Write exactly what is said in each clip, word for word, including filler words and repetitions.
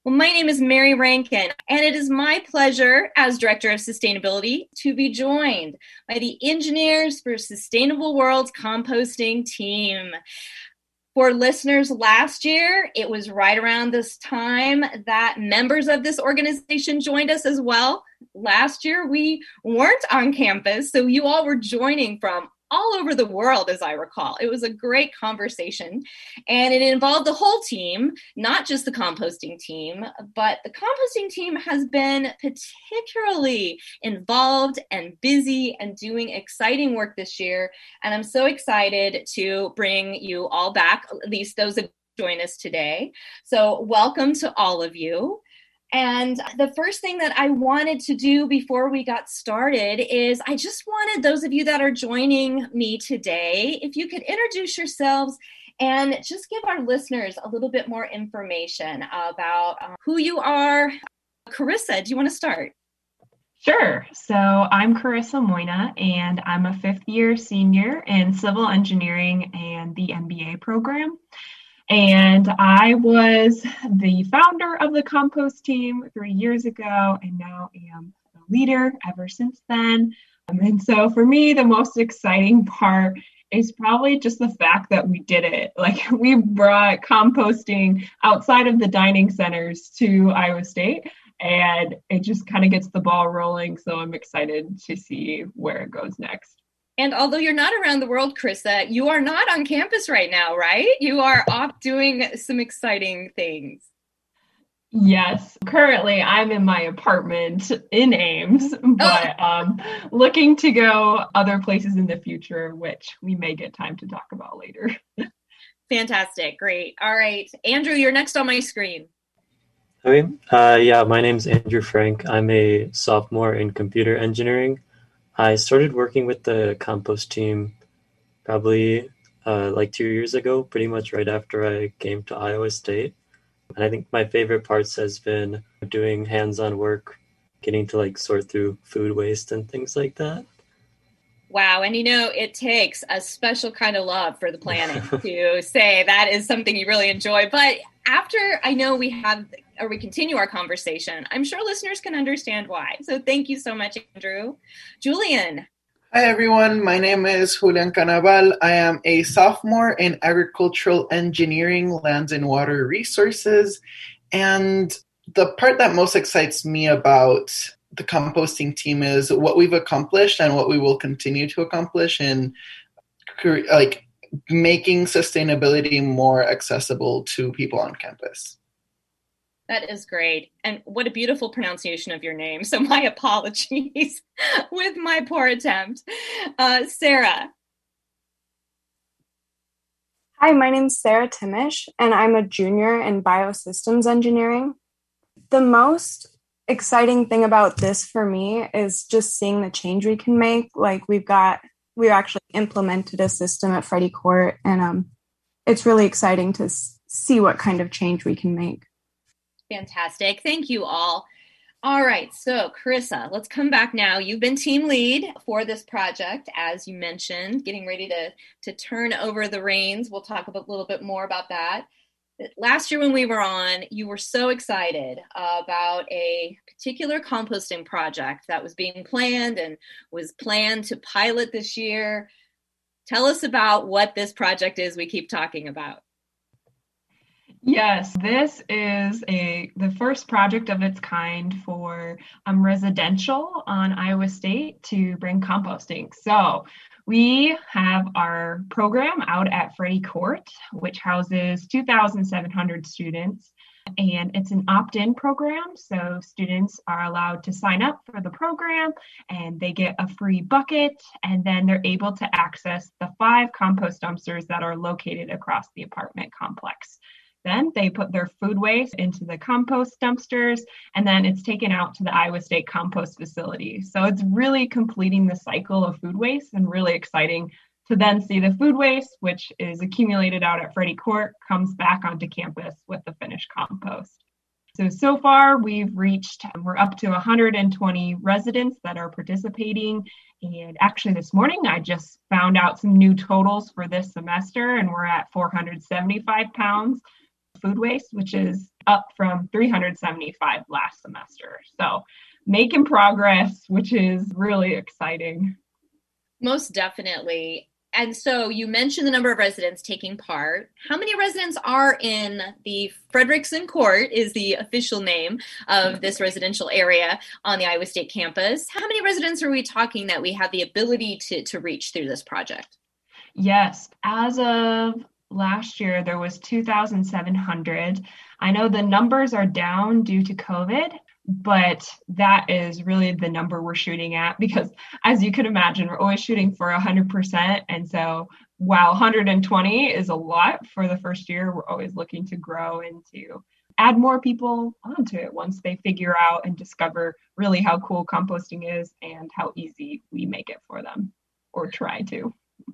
Well, my name is Mary Rankin, and it is my pleasure as Director of Sustainability to be joined by the Engineers for Sustainable Worlds Composting team. For listeners last year, it was right around this time that members of this organization joined us as well. Last year, we weren't on campus, so you all were joining from all over the world, as I recall. It was a great conversation, and it involved the whole team, not just the composting team, but the composting team has been particularly involved and busy and doing exciting work this year, and I'm so excited to bring you all back, at least those that join us today. So welcome to all of you. And the first thing that I wanted to do before we got started is I just wanted those of you that are joining me today, if you could introduce yourselves and just give our listeners a little bit more information about uh, who you are. Carissa, do you want to start? Sure. So I'm Carissa Moina, and I'm a fifth year senior in civil engineering and the M B A program. And I was the founder of the compost team three years ago, and now am the leader ever since then. Um, and so for me, the most exciting part is probably just the fact that we did it. Like, we brought composting outside of the dining centers to Iowa State, and it just kind of gets the ball rolling. So I'm excited to see where it goes next. And although you're not around the world, Carissa, you are not on campus right now, right? You are off doing some exciting things. Yes, currently I'm in my apartment in Ames, but um, looking to go other places in the future, which we may get time to talk about later. Fantastic. Great. All right. Andrew, you're next on my screen. Okay. Uh, yeah, my name's Andrew Frank. I'm a sophomore in computer engineering. I started working with the compost team probably uh, like two years ago, pretty much right after I came to Iowa State. And I think my favorite parts has been doing hands-on work, getting to like sort through food waste and things like that. Wow. And you know, it takes a special kind of love for the planet to say that is something you really enjoy. But after I know we have, or we continue our conversation, I'm sure listeners can understand why. So thank you so much, Andrew. Julian. Hi, everyone. My name is Julian Canaval. I am a sophomore in agricultural engineering, lands and water resources. And the part that most excites me about the composting team is what we've accomplished and what we will continue to accomplish in like making sustainability more accessible to people on campus. That is great. And what a beautiful pronunciation of your name. So my apologies with my poor attempt. Uh, Sarah. Hi, my name's Sarah Timish, and I'm a junior in biosystems engineering. The most exciting thing about this for me is just seeing the change we can make. Like, we've got, we actually implemented a system at Freddie Court, and um, it's really exciting to s- see what kind of change we can make. Fantastic. Thank you all. All right. So, Carissa, let's come back now. You've been team lead for this project, as you mentioned, getting ready to, to turn over the reins. We'll talk a little bit more about that. Last year when we were on, you were so excited about a particular composting project that was being planned and was planned to pilot this year. Tell us about what this project is we keep talking about. Yes, this is a the first project of its kind for um, residential on Iowa State to bring composting. So we have our program out at Freddie Court, which houses two thousand seven hundred students, and it's an opt-in program. So students are allowed to sign up for the program, and they get a free bucket, and then they're able to access the five compost dumpsters that are located across the apartment complex. Then they put their food waste into the compost dumpsters, and then it's taken out to the Iowa State compost facility. So it's really completing the cycle of food waste, and really exciting to then see the food waste, which is accumulated out at Freddie Court, comes back onto campus with the finished compost. So, so far we've reached, we're up to one hundred twenty residents that are participating. And actually this morning, I just found out some new totals for this semester, and we're at four hundred seventy-five pounds food waste, which is up from three hundred seventy-five last semester. So making progress, which is really exciting. Most definitely. And so you mentioned the number of residents taking part. How many residents are in the Frederickson Court is the official name of this residential area on the Iowa State campus. How many residents are we talking that we have the ability to, to reach through this project? Yes, as of last year, there was two thousand seven hundred. I know the numbers are down due to COVID, but that is really the number we're shooting at because, as you can imagine, we're always shooting for one hundred percent. And so while one hundred twenty is a lot for the first year, we're always looking to grow and to add more people onto it once they figure out and discover really how cool composting is and how easy we make it for them, or try to.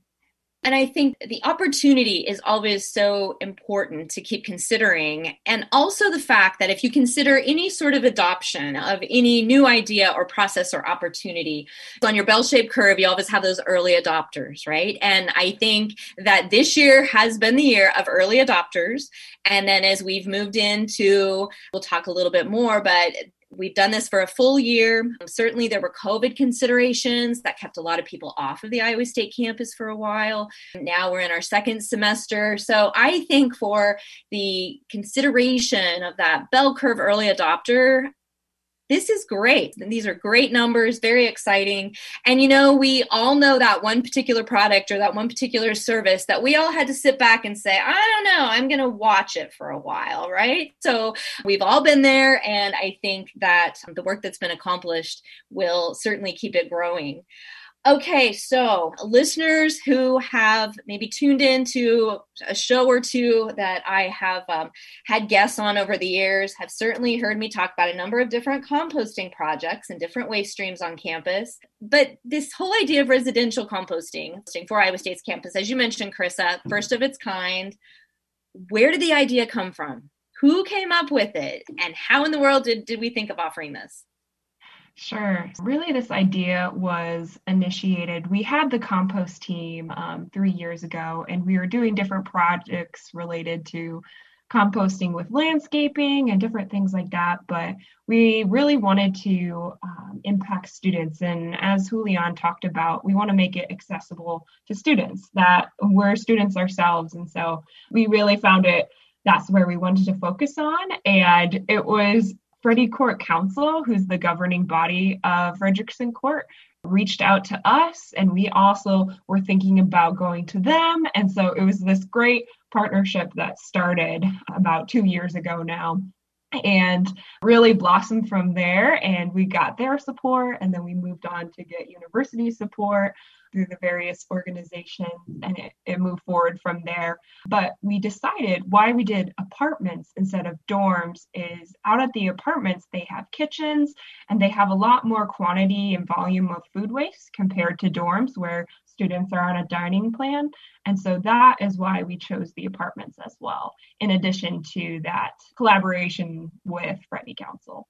And I think the opportunity is always so important to keep considering. And also the fact that if you consider any sort of adoption of any new idea or process or opportunity, on your bell-shaped curve, you always have those early adopters, right? And I think that this year has been the year of early adopters. And then as we've moved into, we'll talk a little bit more, but we've done this for a full year. Certainly there were COVID considerations that kept a lot of people off of the Iowa State campus for a while. Now we're in our second semester. So I think for the consideration of that bell curve early adopter, this is great. And these are great numbers, very exciting. And, you know, we all know that one particular product or that one particular service that we all had to sit back and say, I don't know, I'm going to watch it for a while, right? So we've all been there. And I think that the work that's been accomplished will certainly keep it growing. Okay, so listeners who have maybe tuned into a show or two that I have um, had guests on over the years have certainly heard me talk about a number of different composting projects and different waste streams on campus. But this whole idea of residential composting for Iowa State's campus, as you mentioned, Carissa, first of its kind, where did the idea come from? Who came up with it? And how in the world did, did we think of offering this? Sure. Really, this idea was initiated. We had the compost team um, three years ago, and we were doing different projects related to composting with landscaping and different things like that. But we really wanted to um, impact students. And as Julian talked about, we want to make it accessible to students, that we're students ourselves. And so we really found it, that's where we wanted to focus on. And it was Freddie Court Council, who's the governing body of Frederickson Court, reached out to us, and we also were thinking about going to them. And so it was this great partnership that started about two years ago now and really blossomed from there. And we got their support, and then we moved on to get university support through the various organizations, and it, it moved forward from there. But we decided why we did apartments instead of dorms is out at the apartments, they have kitchens and they have a lot more quantity and volume of food waste compared to dorms where students are on a dining plan. And so that is why we chose the apartments as well, in addition to that collaboration with Freddie Council.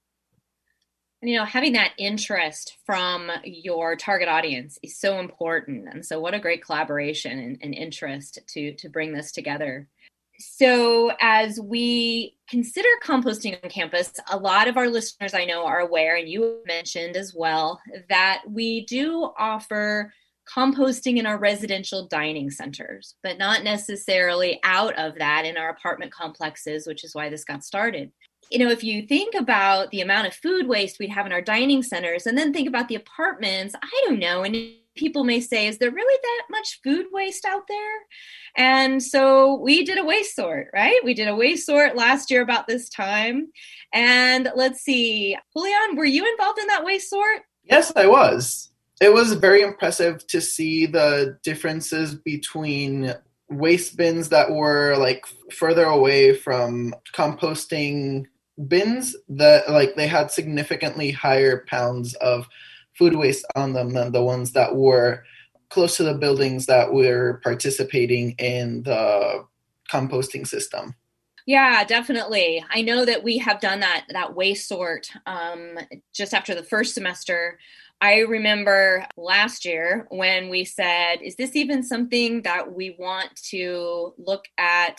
You know, having that interest from your target audience is so important. And so what a great collaboration and, and interest to, to bring this together. So as we consider composting on campus, a lot of our listeners I know are aware, and you mentioned as well, that we do offer composting in our residential dining centers, but not necessarily out of that in our apartment complexes, which is why this got started. You know, if you think about the amount of food waste we have in our dining centers and then think about the apartments, I don't know. And people may say, is there really that much food waste out there? And so we did a waste sort, right? We did a waste sort last year about this time. And let's see, Julian, were you involved in that waste sort? Yes, I was. It was very impressive to see the differences between waste bins that were like further away from composting bins that like they had significantly higher pounds of food waste on them than the ones that were close to the buildings that were participating in the composting system. Yeah, definitely. I know that we have done that that waste sort um, just after the first semester. I remember last year when we said, is this even something that we want to look at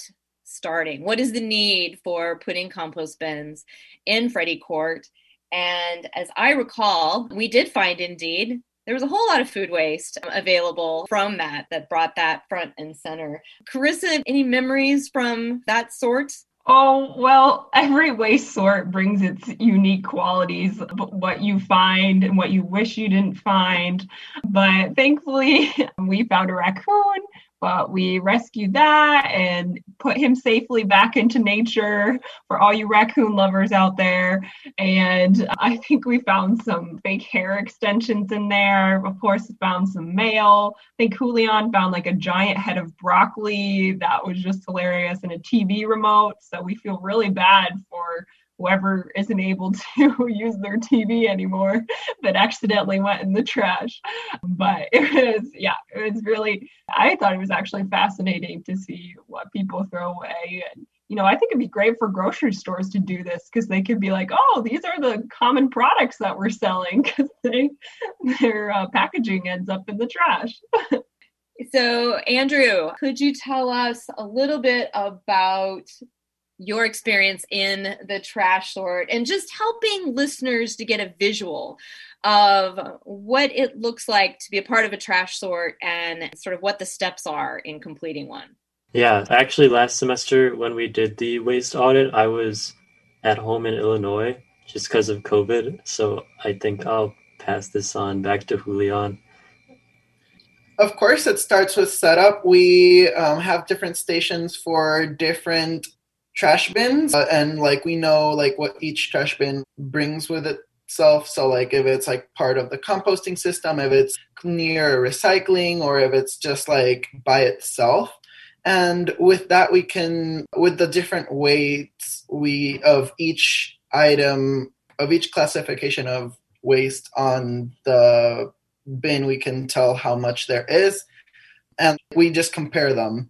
starting? What is the need for putting compost bins in Freddie Court? And as I recall, we did find indeed there was a whole lot of food waste available from that, that brought that front and center. Carissa, any memories from that sort? Oh, well, every waste sort brings its unique qualities, what you find and what you wish you didn't find. But thankfully, we found a raccoon, but we rescued that and put him safely back into nature for all you raccoon lovers out there. And I think we found some fake hair extensions in there. Of course, found some mail. I think Julian found like a giant head of broccoli that was just hilarious, and a T V remote. So we feel really bad for whoever isn't able to use their T V anymore that accidentally went in the trash. But it was, yeah, it was really, I thought it was actually fascinating to see what people throw away. And, you know, I think it'd be great for grocery stores to do this, because they could be like, oh, these are the common products that we're selling, because they, their uh, packaging ends up in the trash. So, Andrew, could you tell us a little bit about your experience in the trash sort and just helping listeners to get a visual of what it looks like to be a part of a trash sort and sort of what the steps are in completing one? Yeah, actually last semester when we did the waste audit, I was at home in Illinois just because of COVID. So I think I'll pass this on back to Julian. Of course, it starts with setup. We um, have different stations for different trash bins, uh, and like we know like what each trash bin brings with itself. So like if it's like part of the composting system, if it's near recycling, or if it's just like by itself. And with that, we can, with the different weights we of each item, of each classification of waste on the bin, we can tell how much there is, and we just compare them.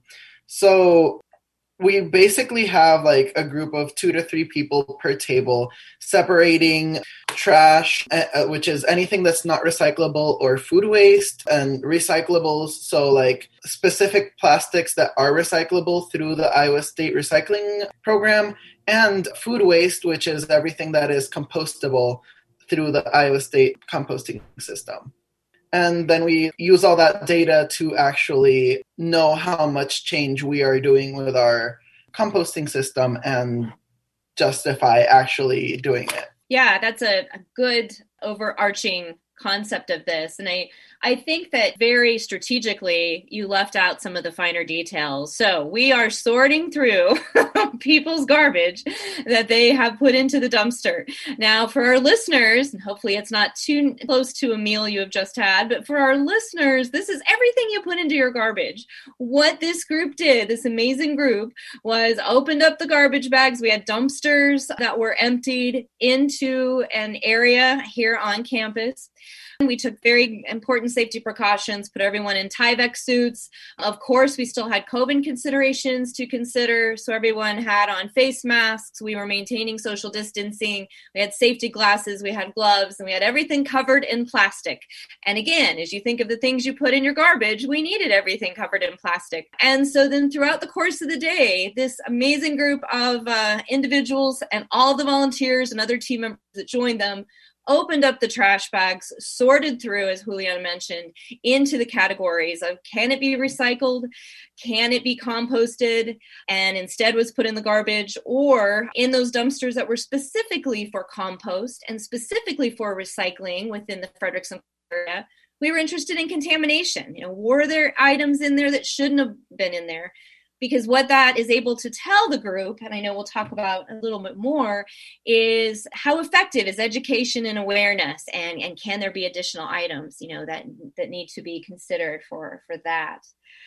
So we basically have like a group of two to three people per table separating trash, uh, which is anything that's not recyclable or food waste, and recyclables. So like specific plastics that are recyclable through the Iowa State Recycling Program, and food waste, which is everything that is compostable through the Iowa State composting system. And then we use all that data to actually know how much change we are doing with our composting system and justify actually doing it. Yeah, that's a, a good overarching concept of this. And I, I think that very strategically, you left out some of the finer details. So we are sorting through people's garbage that they have put into the dumpster. Now, for our listeners, and hopefully it's not too close to a meal you have just had, but for our listeners, this is everything you put into your garbage. What this group did, this amazing group, was opened up the garbage bags. We had dumpsters that were emptied into an area here on campus. We took very important safety precautions, put everyone in Tyvek suits. Of course, we still had COVID considerations to consider. So everyone had on face masks. We were maintaining social distancing. We had safety glasses. We had gloves, and we had everything covered in plastic. And again, as you think of the things you put in your garbage, we needed everything covered in plastic. And so then throughout the course of the day, this amazing group of uh, individuals and all the volunteers and other team members that joined them opened up the trash bags, sorted through, as Julian mentioned, into the categories of can it be recycled, can it be composted, and instead was put in the garbage, or in those dumpsters that were specifically for compost and specifically for recycling within the Frederickson area. We were interested in contamination. You know, were there items in there that shouldn't have been in there? Because what that is able to tell the group, and I know we'll talk about a little bit more, is how effective is education and awareness, and, and can there be additional items, you know, that that need to be considered for, for that.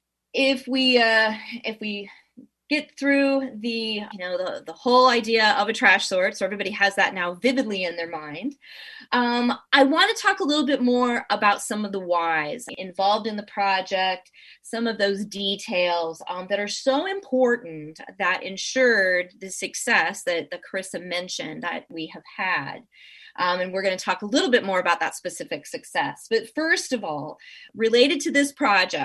If we uh, if we get through the, you know, the, the whole idea of a trash sort, so everybody has that now vividly in their mind, um, I want to talk a little bit more about some of the whys involved in the project, some of those details um, that are so important that ensured the success that, that Carissa mentioned that we have had. Um, and we're going to talk a little bit more about that specific success. But first of all, related to this project,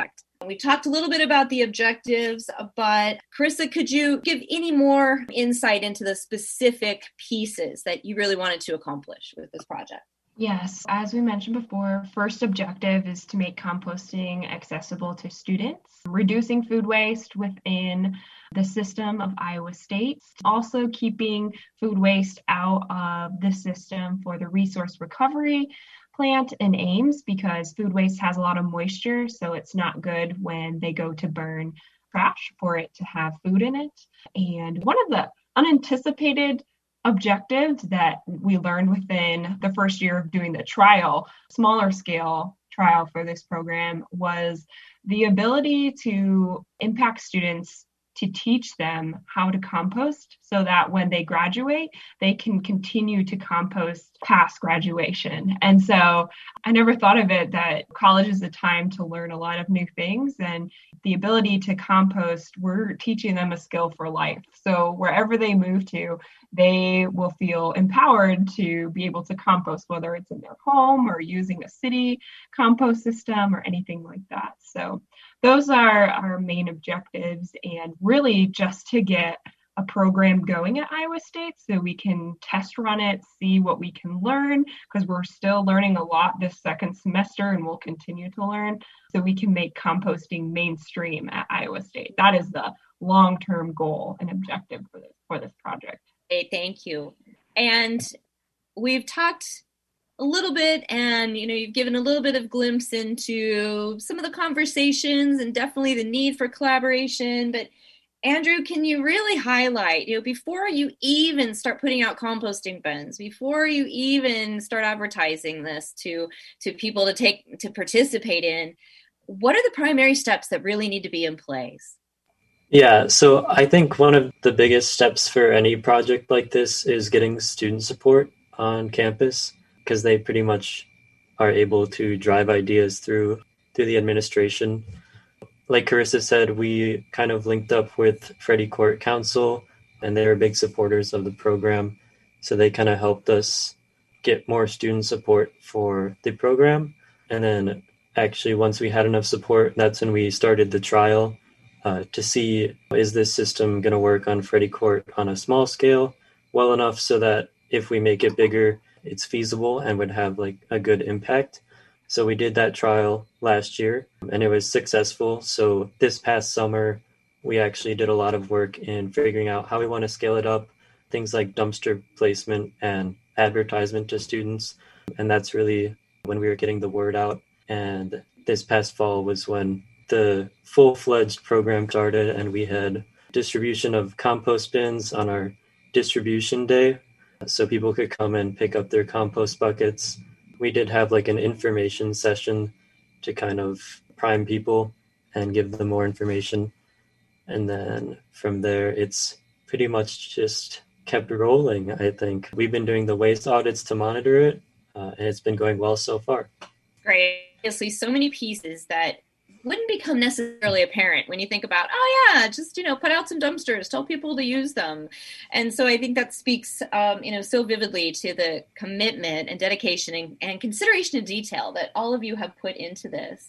We talked a little bit about the objectives, but Carissa, could you give any more insight into the specific pieces that you really wanted to accomplish with this project? Yes, as we mentioned before, first objective is to make composting accessible to students, reducing food waste within the system of Iowa State, also keeping food waste out of the system for the resource recovery plant in Ames, because food waste has a lot of moisture, so it's not good when they go to burn trash for it to have food in it. And one of the unanticipated objectives that we learned within the first year of doing the trial, smaller scale trial for this program, was the ability to impact students to teach them how to compost so that when they graduate, they can continue to compost past graduation. And so I never thought of it that college is a time to learn a lot of new things, and the ability to compost, we're teaching them a skill for life. So wherever they move to, they will feel empowered to be able to compost, whether it's in their home or using a city compost system or anything like that. So those are our main objectives, and really just to get a program going at Iowa State so we can test run it, see what we can learn, because we're still learning a lot this second semester and we'll continue to learn, so we can make composting mainstream at Iowa State. That is the long-term goal and objective for this, for this project. Hey, thank you. And we've talked a little bit, and you know, you've given a little bit of glimpse into some of the conversations and definitely the need for collaboration. But Andrew, can you really highlight, you know, before you even start putting out composting bins, before you even start advertising this to to people to take to participate in, what are the primary steps that really need to be in place? Yeah, so I think one of the biggest steps for any project like this is getting student support on campus, because they pretty much are able to drive ideas through through the administration. Like Carissa said, we kind of linked up with Freddie Court Council, and they were big supporters of the program. So they kind of helped us get more student support for the program. And then actually, once we had enough support, that's when we started the trial uh, to see, is this system going to work on Freddie Court on a small scale well enough so that if we make it bigger, it's feasible and would have like a good impact. So we did that trial last year and it was successful. So this past summer, we actually did a lot of work in figuring out how we want to scale it up, things like dumpster placement and advertisement to students. And that's really when we were getting the word out. And this past fall was when the full-fledged program started, and we had distribution of compost bins on our distribution day, so people could come and pick up their compost buckets. We did have like an information session to kind of prime people and give them more information. And then from there, it's pretty much just kept rolling, I think. We've been doing the waste audits to monitor it, uh, and it's been going well so far. Great. Obviously, so many pieces that wouldn't become necessarily apparent when you think about, oh yeah, just, you know, put out some dumpsters, tell people to use them. And so I think that speaks, um, you know, so vividly to the commitment and dedication and, and consideration of detail that all of you have put into this.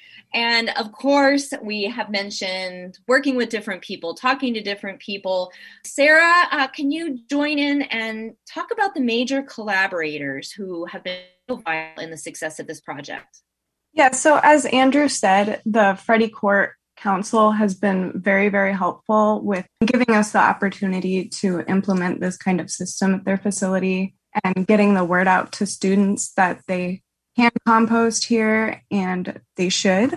And of course, we have mentioned working with different people, talking to different people. Sarah, uh, can you join in and talk about the major collaborators who have been so vital in the success of this project? Yeah, so as Andrew said, the Freddie Court Council has been very, very helpful with giving us the opportunity to implement this kind of system at their facility and getting the word out to students that they can compost here and they should.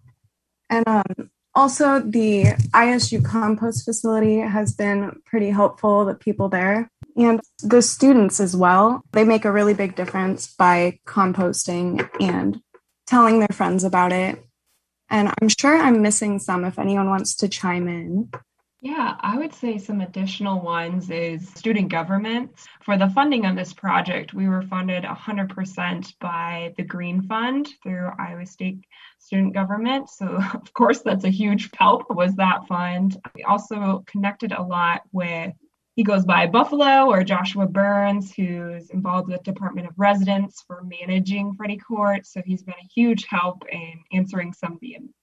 And um, also the I S U compost facility has been pretty helpful, the people there. And the students as well, they make a really big difference by composting and telling their friends about it. And I'm sure I'm missing some if anyone wants to chime in. Yeah, I would say some additional ones is student government. For the funding of this project, we were funded one hundred percent by the Green Fund through Iowa State Student Government. So of course, that's a huge help was that fund. We also connected a lot with, he goes by Buffalo, or Joshua Burns, who's involved with Department of Residence for managing Freddie Court. So he's been a huge help in answering some of the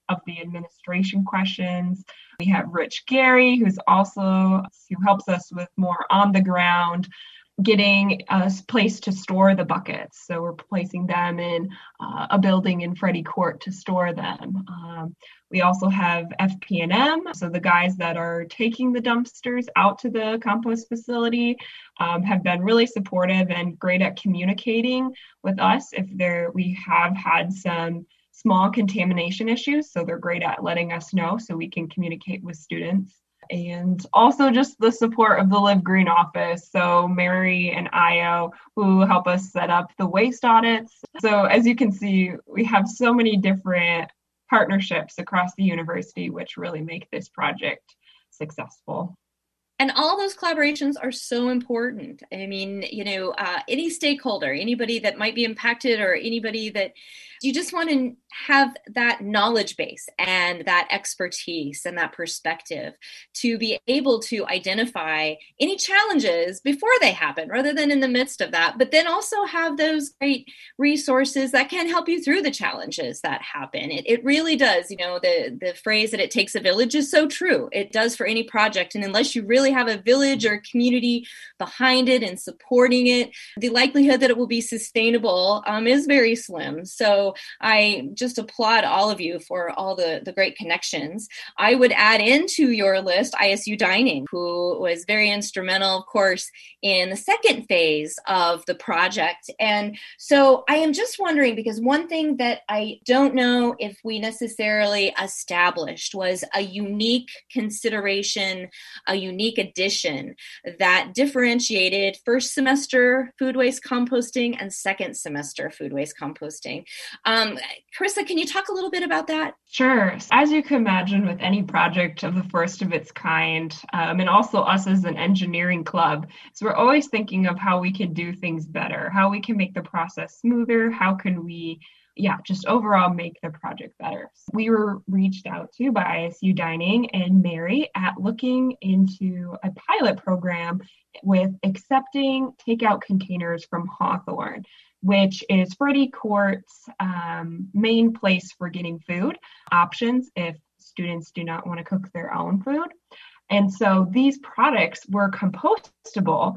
of the administration questions. We have Rich Gary, who's also, who helps us with more on the ground, getting a place to store the buckets. So we're placing them in uh, a building in Freddie Court to store them. Um, we also have F P and M, so the guys that are taking the dumpsters out to the compost facility um, have been really supportive and great at communicating with us if there we have had some small contamination issues. So they're great at letting us know so we can communicate with students. And also just the support of the Live Green office. So Mary and Io, who help us set up the waste audits. So as you can see, we have so many different partnerships across the university, which really make this project successful. And all those collaborations are so important. I mean, you know, uh, any stakeholder, anybody that might be impacted or anybody that you just want to have that knowledge base and that expertise and that perspective to be able to identify any challenges before they happen rather than in the midst of that, but then also have those great resources that can help you through the challenges that happen. It, it really does. You know, the, the phrase that it takes a village is so true. It does for any project. And unless you really have a village or community behind it and supporting it, the likelihood that it will be sustainable um, is very slim. So I just applaud all of you for all the, the great connections. I would add into your list I S U Dining, who was very instrumental, of course, in the second phase of the project. And so I am just wondering, because one thing that I don't know if we necessarily established was a unique consideration, a unique addition that differentiated first semester food waste composting and second semester food waste composting. Um, Carissa, can you talk a little bit about that? Sure. As you can imagine with any project of the first of its kind, um, and also us as an engineering club, so we're always thinking of how we can do things better, how we can make the process smoother, how can we yeah, just overall make the project better. We were reached out to by I S U Dining and Mary at looking into a pilot program with accepting takeout containers from Hawthorne, which is Freddie Court's um, main place for getting food options if students do not want to cook their own food. And so these products were compostable,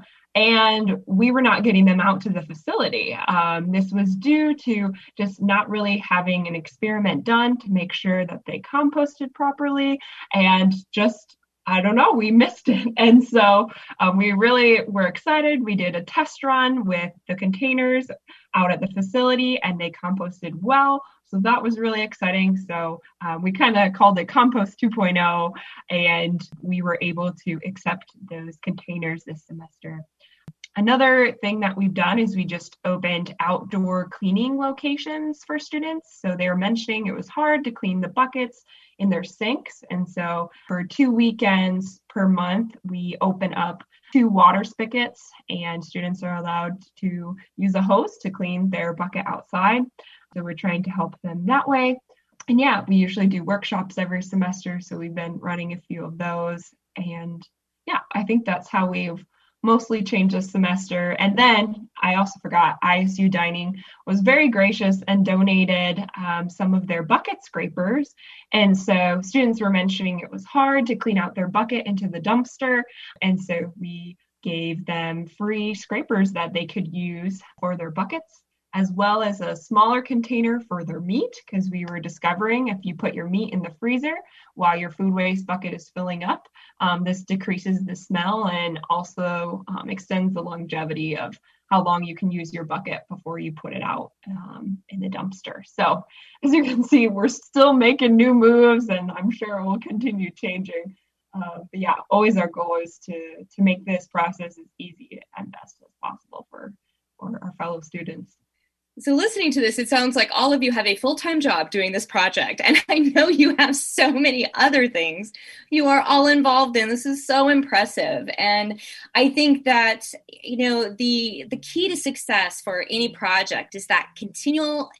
and we were not getting them out to the facility. Um, this was due to just not really having an experiment done to make sure that they composted properly, and just, I don't know, we missed it. And so um, we really were excited. We did a test run with the containers out at the facility, and they composted well. So that was really exciting. So uh, we kind of called it Compost two point oh, and we were able to accept those containers this semester. Another thing that we've done is we just opened outdoor cleaning locations for students. So they were mentioning it was hard to clean the buckets in their sinks. And so for two weekends per month, we open up two water spigots, and students are allowed to use a hose to clean their bucket outside. So we're trying to help them that way. And yeah, we usually do workshops every semester. So we've been running a few of those. And yeah, I think that's how we've mostly changed this semester. And then I also forgot, I S U Dining was very gracious and donated um, some of their bucket scrapers. And so students were mentioning it was hard to clean out their bucket into the dumpster. And so we gave them free scrapers that they could use for their buckets, as well as a smaller container for their meat, because we were discovering if you put your meat in the freezer while your food waste bucket is filling up, um, this decreases the smell and also um, extends the longevity of how long you can use your bucket before you put it out um, in the dumpster. So as you can see, we're still making new moves, and I'm sure it will continue changing. Uh, but yeah, always our goal is to, to make this process as easy and best as possible for, for our fellow students. So listening to this, it sounds like all of you have a full-time job doing this project. And I know you have so many other things you are all involved in. This is so impressive. And I think that, you know, the, the key to success for any project is that continual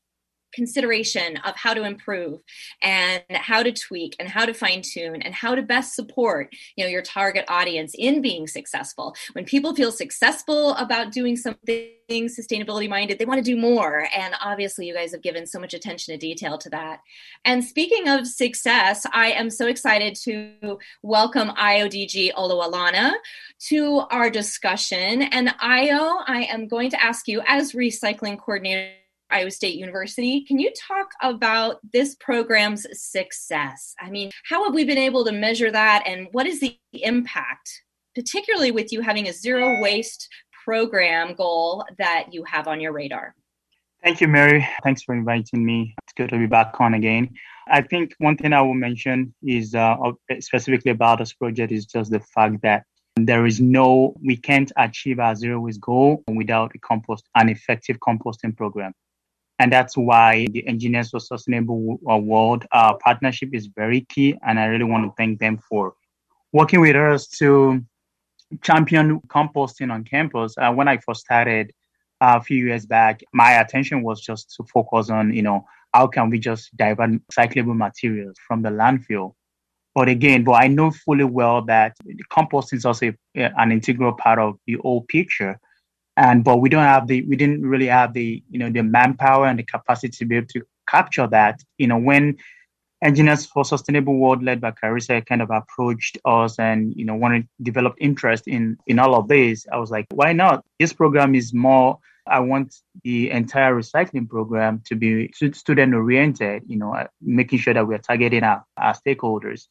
consideration of how to improve and how to tweak and how to fine tune and how to best support, you know, your target audience in being successful. When people feel successful about doing something sustainability minded, they want to do more. And obviously you guys have given so much attention to detail to that. And speaking of success, I am so excited to welcome I O D G Oluwalana to our discussion. And I O, I am going to ask you, as recycling coordinator Iowa State University, can you talk about this program's success? I mean, how have we been able to measure that, and what is the impact, particularly with you having a zero waste program goal that you have on your radar? Thank you, Mary. Thanks for inviting me. It's good to be back on again. I think one thing I will mention is uh, specifically about this project is just the fact that there is no, we can't achieve our zero waste goal without a compost, an effective composting program. And that's why the Engineers for Sustainable World uh, partnership is very key. And I really want to thank them for working with us to champion composting on campus. Uh, when I first started uh, a few years back, my attention was just to focus on, you know, how can we just divert recyclable materials from the landfill? But again, but I know fully well that composting is also a, an integral part of the whole picture. And but we don't have the we didn't really have the you know the manpower and the capacity to be able to capture that. You know, when Engineers for Sustainable World led by Carissa kind of approached us and you know wanted to develop interest in in all of this, I was like, why not? This program is more. I want the entire recycling program to be student oriented. You know, making sure that we are targeting our, our stakeholders.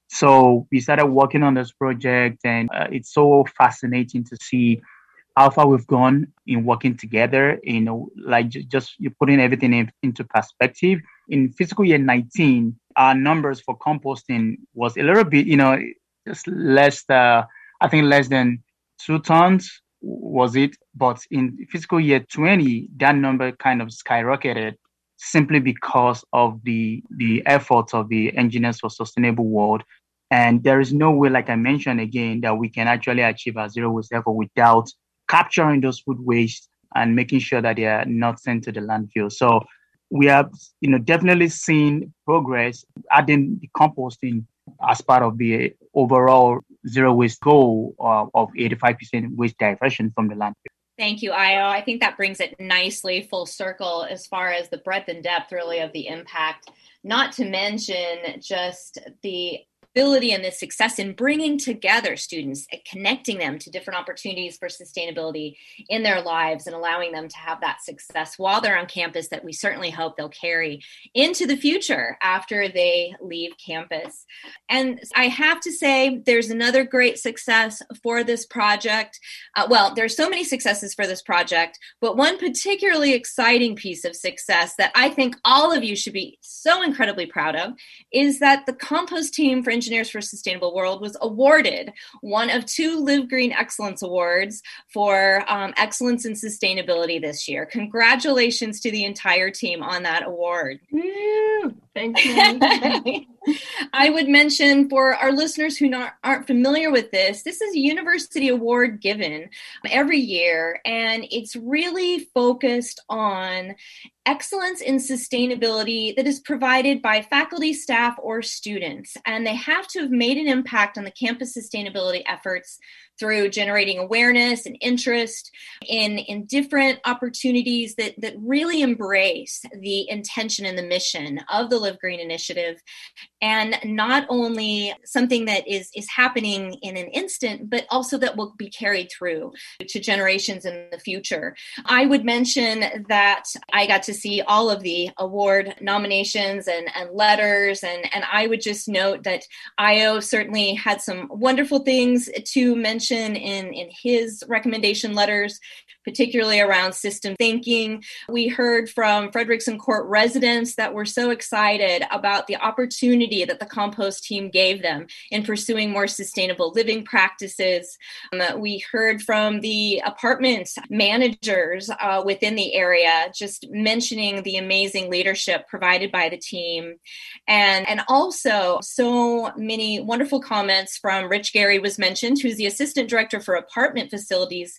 So we started working on this project, and uh, it's so fascinating to see how far we've gone in working together, you know, like j- just you're putting everything in, into perspective. In fiscal year nineteen, our numbers for composting was a little bit, you know, just less, uh, I think less than two tons was it. But in fiscal year twenty, that number kind of skyrocketed simply because of the, the efforts of the Engineers for Sustainable World. And there is no way, like I mentioned again, that we can actually achieve a zero waste effort without capturing those food waste and making sure that they are not sent to the landfill. So we have, you know, definitely seen progress adding the composting as part of the overall zero waste goal of, of eighty-five percent waste diversion from the landfill. Thank you, Io. I think that brings it nicely full circle as far as the breadth and depth really of the impact, not to mention just the ability and the success in bringing together students and connecting them to different opportunities for sustainability in their lives and allowing them to have that success while they're on campus that we certainly hope they'll carry into the future after they leave campus. And I have to say, there's another great success for this project. Uh, well, there's so many successes for this project, but one particularly exciting piece of success that I think all of you should be so incredibly proud of is that the compost team for Engineers for Sustainable World was awarded one of two Live Green Excellence Awards for um, excellence in sustainability this year. Congratulations to the entire team on that award. Woo! Thank you. I would mention for our listeners who not, aren't familiar with this, this is a university award given every year, and it's really focused on excellence in sustainability that is provided by faculty, staff, or students. And they have to have made an impact on the campus sustainability efforts through generating awareness and interest in, in different opportunities that, that really embrace the intention and the mission of the Live Green Initiative. And not only something that is, is happening in an instant, but also that will be carried through to generations in the future. I would mention that I got to see all of the award nominations and, and letters, and, and I would just note that I O certainly had some wonderful things to mention in, in his recommendation letters, particularly around system thinking. We heard from Frederickson Court residents that were so excited about the opportunity that the compost team gave them in pursuing more sustainable living practices. Um, we heard from the apartment managers uh, within the area just mentioning the amazing leadership provided by the team. And, and also so many wonderful comments from Rich Gary was mentioned, who's the Assistant Director for Apartment Facilities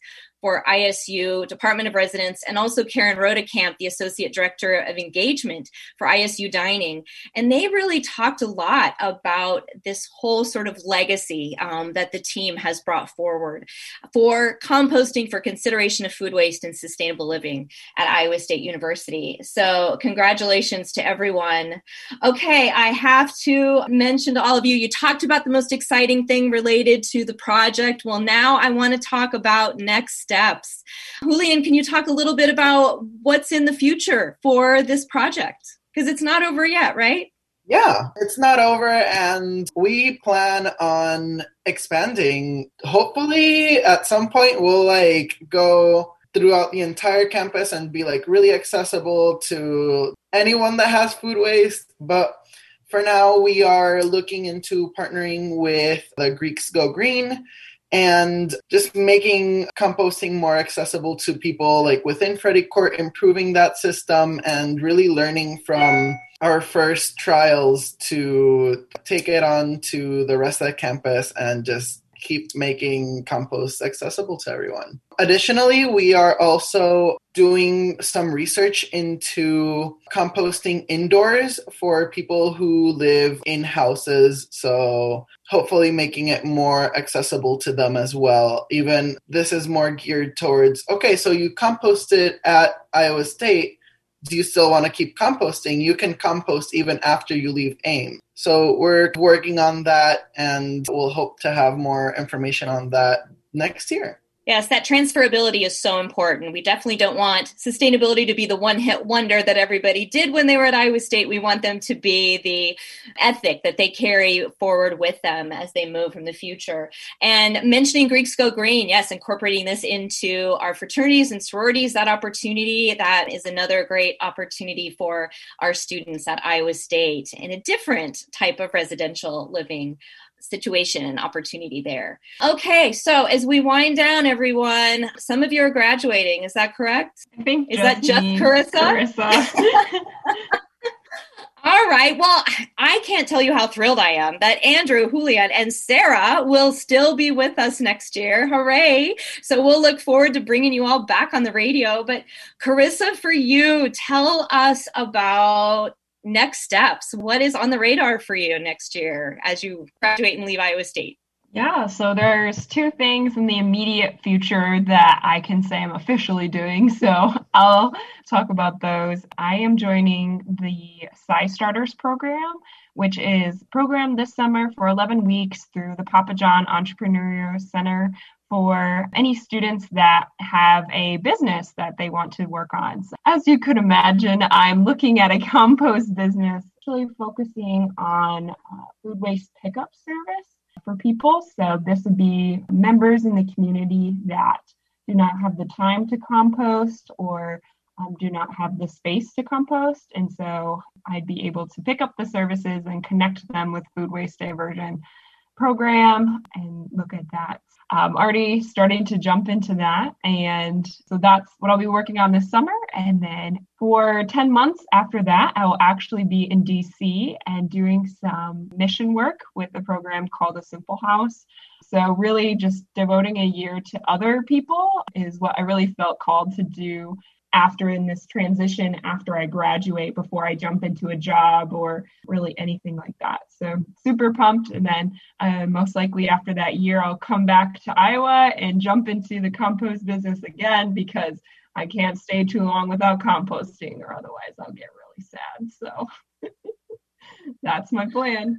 for I S U Department of Residence, and also Karen Rodekamp, the Associate Director of Engagement for I S U Dining. And they really talked a lot about this whole sort of legacy um, that the team has brought forward for composting for consideration of food waste and sustainable living at Iowa State University. So congratulations to everyone. Okay, I have to mention to all of you, you talked about the most exciting thing related to the project. Well, now I want to talk about next steps. Julian, can you talk a little bit about what's in the future for this project? Because it's not over yet, right? Yeah, it's not over, and we plan on expanding. Hopefully, at some point, we'll like go throughout the entire campus and be like really accessible to anyone that has food waste. But for now, we are looking into partnering with the Greeks Go Green and just making composting more accessible to people like within Frederick Court, improving that system and really learning from our first trials to take it on to the rest of the campus and just keep making compost accessible to everyone. Additionally, we are also doing some research into composting indoors for people who live in houses. So hopefully making it more accessible to them as well. Even this is more geared towards, okay, so you composted at Iowa State. Do you still want to keep composting? You can compost even after you leave AIM. So we're working on that, and we'll hope to have more information on that next year. Yes, that transferability is so important. We definitely don't want sustainability to be the one-hit wonder that everybody did when they were at Iowa State. We want them to be the ethic that they carry forward with them as they move from the future. And mentioning Greeks Go Green, yes, incorporating this into our fraternities and sororities, that opportunity, that is another great opportunity for our students at Iowa State in a different type of residential living situation and opportunity there. Okay, so as we wind down, everyone, some of you are graduating. Is that correct? I think is just that just me, Carissa? Carissa. All right. Well, I can't tell you how thrilled I am that Andrew, Julian, and Sarah will still be with us next year. Hooray. So we'll look forward to bringing you all back on the radio. But Carissa, for you, tell us about next steps. What is on the radar for you next year as you graduate and leave Iowa State? Yeah, so there's two things in the immediate future that I can say I'm officially doing. So I'll talk about those. I am joining the SciStarters program, which is programmed this summer for eleven weeks through the Papa John Entrepreneurial Center for any students that have a business that they want to work on. So as you could imagine, I'm looking at a compost business, actually focusing on uh, food waste pickup service for people. So this would be members in the community that do not have the time to compost or um, do not have the space to compost. And so I'd be able to pick up the services and connect them with food waste diversion program and look at that. I'm already starting to jump into that. And so that's what I'll be working on this summer. And then for ten months after that, I will actually be in D C and doing some mission work with a program called A Simple House. So really just devoting a year to other people is what I really felt called to do after in this transition, after I graduate, before I jump into a job or really anything like that. So super pumped. And then uh, most likely after that year, I'll come back to Iowa and jump into the compost business again, because I can't stay too long without composting or otherwise I'll get really sad. So that's my plan.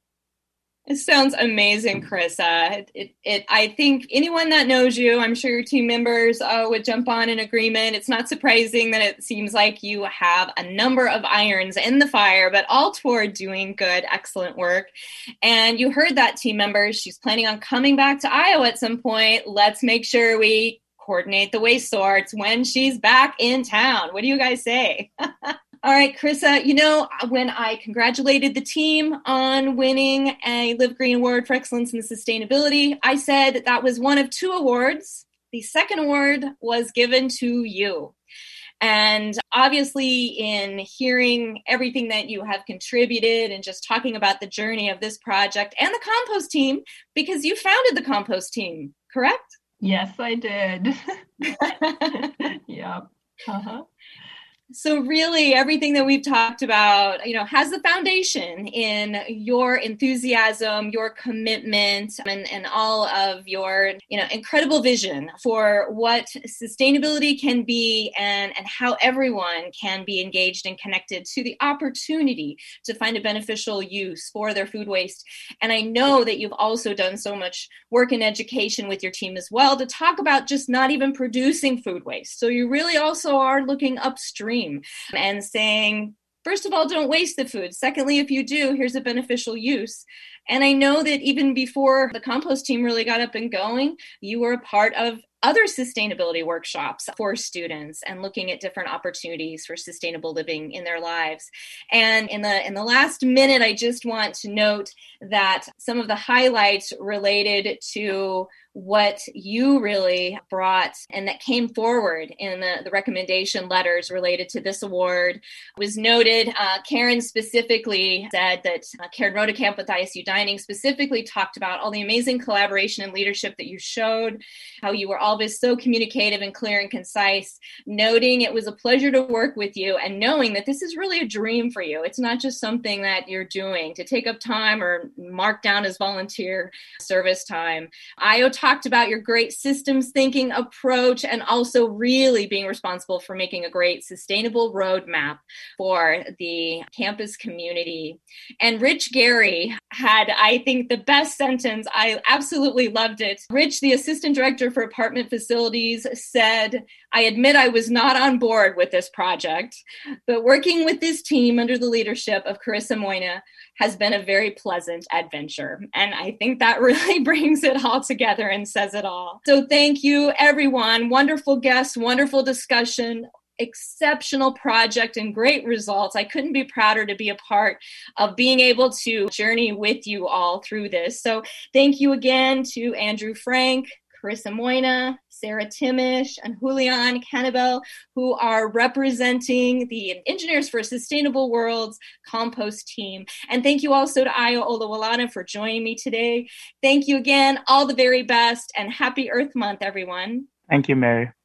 It sounds amazing, Carissa. It, it, it, I think anyone that knows you, I'm sure your team members uh, would jump on in agreement. It's not surprising that it seems like you have a number of irons in the fire, but all toward doing good, excellent work. And you heard that, team members. She's planning on coming back to Iowa at some point. Let's make sure we coordinate the waste sorts when she's back in town. What do you guys say? All right, Carissa, you know, when I congratulated the team on winning a Live Green Award for Excellence in Sustainability, I said that, that was one of two awards. The second award was given to you. And obviously, in hearing everything that you have contributed and just talking about the journey of this project and the compost team, because you founded the compost team, correct? Yes, I did. Yep. Uh-huh. So really everything that we've talked about, you know, has the foundation in your enthusiasm, your commitment, and, and all of your, you know, incredible vision for what sustainability can be and, and how everyone can be engaged and connected to the opportunity to find a beneficial use for their food waste. And I know that you've also done so much work in education with your team as well to talk about just not even producing food waste. So you really also are looking upstream and saying, first of all, don't waste the food. Secondly, if you do, here's a beneficial use. And I know that even before the compost team really got up and going, you were a part of other sustainability workshops for students and looking at different opportunities for sustainable living in their lives. And in the in the last minute, I just want to note that some of the highlights related to what you really brought and that came forward in the, the recommendation letters related to this award was noted. Uh, Karen specifically said that uh, Karen Rodekamp with I S U Dining specifically talked about all the amazing collaboration and leadership that you showed, how you were always so communicative and clear and concise, noting it was a pleasure to work with you and knowing that this is really a dream for you. It's not just something that you're doing to take up time or mark down as volunteer service time. Io talked about your great systems thinking approach and also really being responsible for making a great sustainable roadmap for the campus community. And Rich Gary had, I think, the best sentence. I absolutely loved it. Rich, the assistant director for apartment facilities, said, I admit I was not on board with this project, but working with this team under the leadership of Carissa Moyna has been a very pleasant adventure. And I think that really brings it all together and says it all. So thank you, everyone. Wonderful guests, wonderful discussion, exceptional project, and great results. I couldn't be prouder to be a part of being able to journey with you all through this. So thank you again to Andrew Frank, Carissa Moyna, Sarah Timish, and Julian Canabel, who are representing the Engineers for a Sustainable World's compost team. And thank you also to Io Olawalana for joining me today. Thank you again. All the very best and happy Earth Month, everyone. Thank you, Mary.